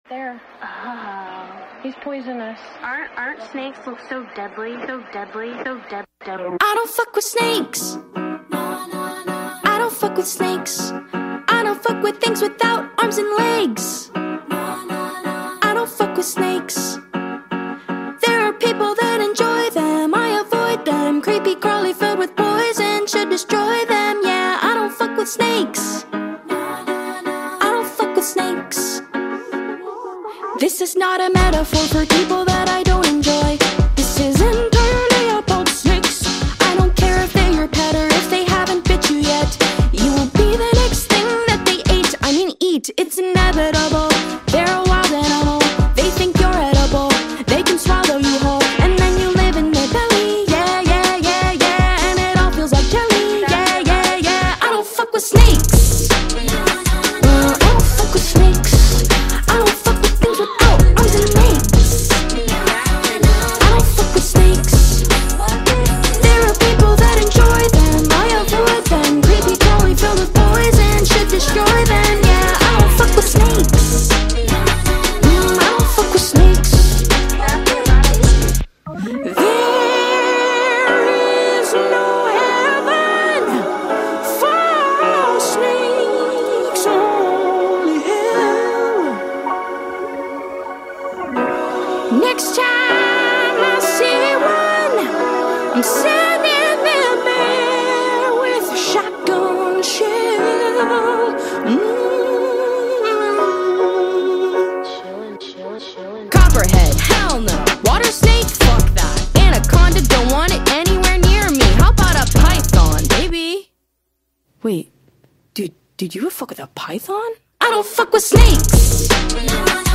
There. He's poisonous. Aren't snakes look so deadly? So deadly? So deadly? I don't fuck with snakes. I don't fuck with snakes. I don't fuck with things without arms and legs. I don't fuck with snakes. There are people that enjoy them. I avoid them. Creepy, crawly, filled with poison should destroy them. Yeah, I don't fuck with snakes. I don't fuck with snakes. This is not a metaphor for people that I don't enjoy. This is entirely about snakes. I don't care if they're your pet or if they haven't bit you yet. You will be the next thing that they ate. I mean eat, it's inevitable. They're a wild animal. They think you're edible. They can swallow you whole, and then you live in their belly. Yeah, yeah, yeah, yeah, and it all feels like jelly. Yeah, yeah, yeah. I don't fuck with snakes. I don't fuck with snakes. I don't fuck with things without arms and legs. I don't fuck with snakes. There are people that enjoy them. I avoid them. Creepy, crawly, filled with poison should destroy them. Yeah, I don't fuck with snakes. I don't fuck with snakes. There is no heaven for snakes, only hell. Next time I see one, I'm sending them there with a shotgun shell. Copperhead, hell no. Water snake, fuck that. Anaconda, don't want it anywhere near me. How about a python, baby? Wait, did you ever fuck with a python? I don't fuck with snakes.